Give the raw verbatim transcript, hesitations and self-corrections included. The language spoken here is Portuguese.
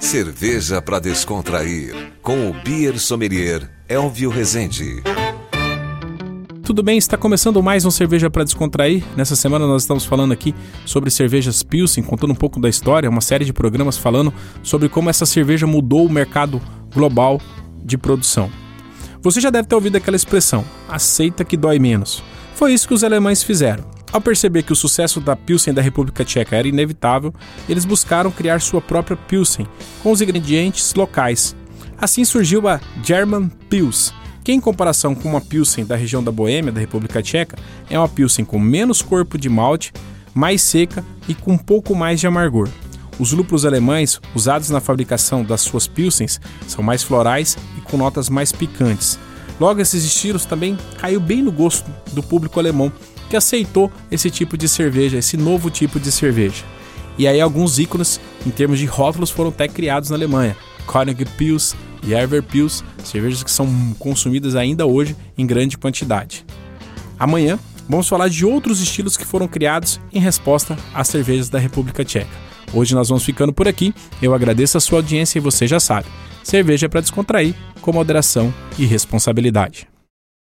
Cerveja para descontrair, com o Beer Sommelier Elvio Rezende. Tudo bem? Está começando mais um Cerveja para Descontrair. Nessa semana nós estamos falando aqui sobre cervejas Pilsen, contando um pouco da história, uma série de programas falando sobre como essa cerveja mudou o mercado global de produção. Você já deve ter ouvido aquela expressão, aceita que dói menos. Foi isso que os alemães fizeram. Ao perceber que o sucesso da Pilsen da República Tcheca era inevitável, eles buscaram criar sua própria Pilsen, com os ingredientes locais. Assim surgiu a German Pils, que em comparação com uma Pilsen da região da Boêmia, da República Tcheca, é uma Pilsen com menos corpo de malte, mais seca e com um pouco mais de amargor. Os lúpulos alemães usados na fabricação das suas Pilsens são mais florais e com notas mais picantes. Logo, esses estilos também caiu bem no gosto do público alemão, que aceitou esse tipo de cerveja, esse novo tipo de cerveja. E aí alguns ícones em termos de rótulos foram até criados na Alemanha. Koenig Pils e Erwer Pils, cervejas que são consumidas ainda hoje em grande quantidade. Amanhã vamos falar de outros estilos que foram criados em resposta às cervejas da República Tcheca. Hoje nós vamos ficando por aqui, eu agradeço a sua audiência e você já sabe, cerveja é para descontrair, com moderação e responsabilidade.